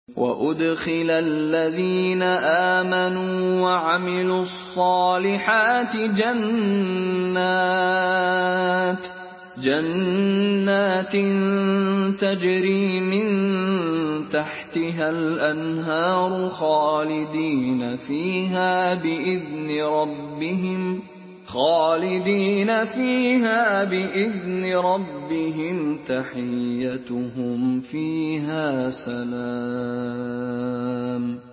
وَأُدْخِلَ الَّذِينَ آمَنُوا وَعَمِلُوا الصَّالِحَاتِ جَنَّاتٍ تَجْرِي مِن تَحْتِهَا الْأَنْهَارُ خَالِدِينَ فِيهَا بِإِذْنِ رَبِّهِمْ تَحِيَّتُهُمْ فِيهَا سَلَامٌ